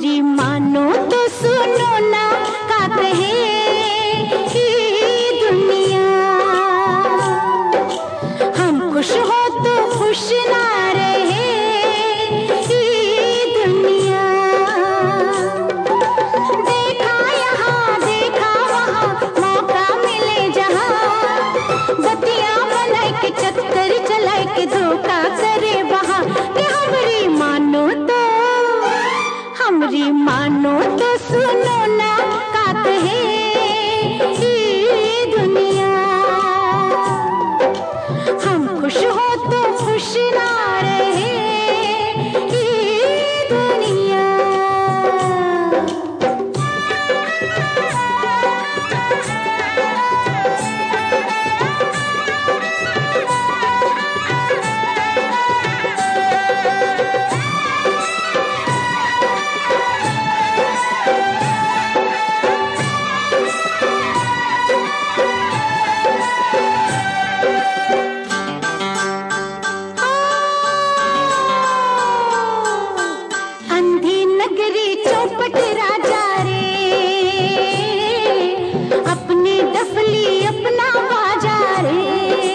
हमरी मानो तो सुनो ना का कहे ये दुनिया। हम खुश हो तो खुश ना रहे ये दुनिया। देखा यहाँ देखा वहाँ मौका मिले जहाँ, बतिया बनाए के चक्कर चलाए के धोखा करे वहाँ। हमरी मानो तो सुनो ना का कहे ये दुनिया। हम खुश हो तो खुश ना रहे ये दुनिया। चौपट राजा रे अपनी डफली अपना बाजा रे।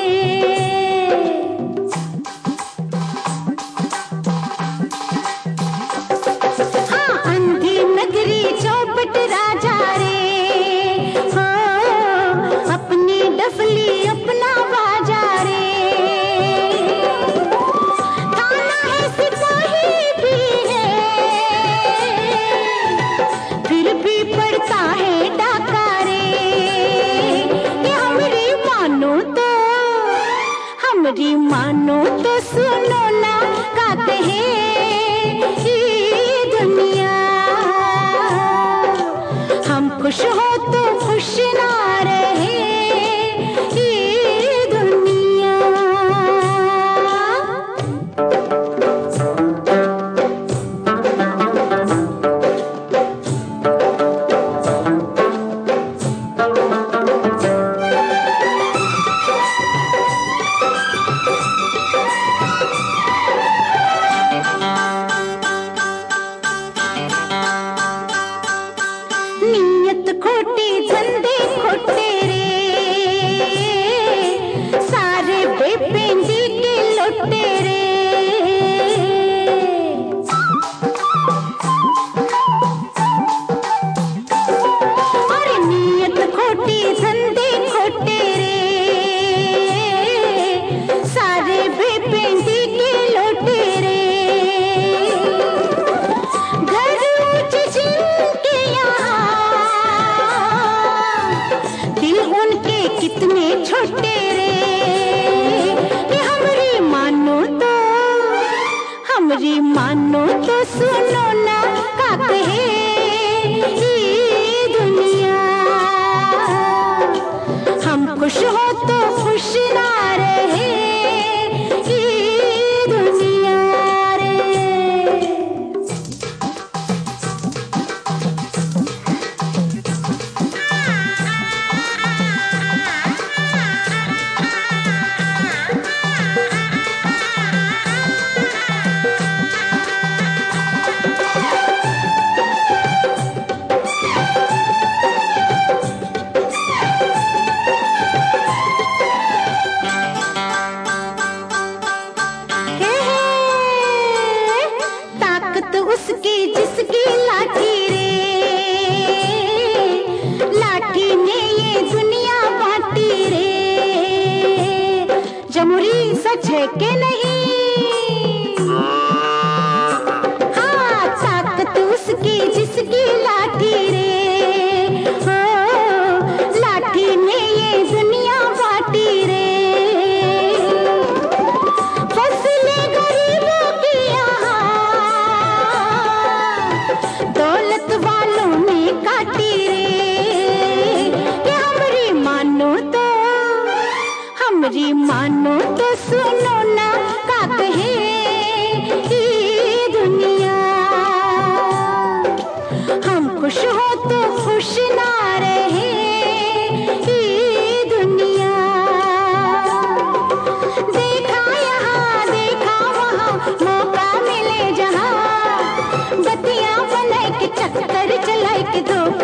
हाँ अंधी नगरी चौपट राजा रे, हो अपनी डफली अपना बाजा रे। थाना है सिपाही भी है फिर भी पड़ता है डाका रे। ये हमरी मानो तो सुनो ना का कहे ये दुनिया। हम खुश हो तो खुश ना रहे ये दुनिया। नीयत खोटी धंधे खोटे रे, सारे बेपेंदी के लोटे रे। अरे नीयत खोटी धंधे खोटे रे, सारे बेपेंदी के लोटे रे। घर ऊंच जिनके दिल उनके कितने छोटे रे। ये हमरी मानो तो सुनो ना का कहे ये दुनिया। हम खुश हो तो खुश ना रहे ये दुनिया रे। उसकी जिसकी लाठी रे, लाठी ने ये दुनिया बांटी रे। जमुरी सच है के नहीं, हाँ ताकत उसकी जिसकी लाठी रे, हो लाठी ने ये दुनिया बांटी रे। फसले गरीबों की दौलत वालों ने काटी रे। ये हमरी मानो तो सुनो ना का कहे ये दुनिया। हम खुश हो तो खुश ना रहे ये दुनिया। देखा यहाँ देखा वहाँ मौका मिले जहाँ, बतिया बनाए के के धोखा